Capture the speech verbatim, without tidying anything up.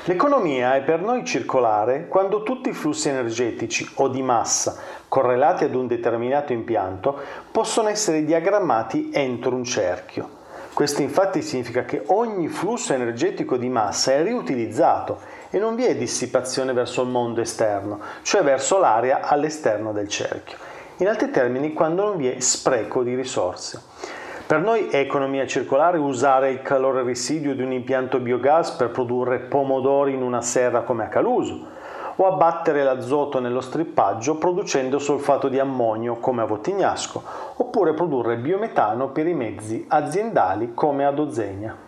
L'economia è per noi circolare quando tutti i flussi energetici o di massa correlati ad un determinato impianto possono essere diagrammati entro un cerchio. Questo infatti significa che ogni flusso energetico di massa è riutilizzato e non vi è dissipazione verso il mondo esterno, cioè verso l'area all'esterno del cerchio. In altri termini, quando non vi è spreco di risorse. Per noi è economia circolare usare il calore residuo di un impianto biogas per produrre pomodori in una serra come a Caluso, o abbattere l'azoto nello strippaggio producendo solfato di ammonio come a Vottignasco, oppure produrre biometano per i mezzi aziendali come a Dozegna.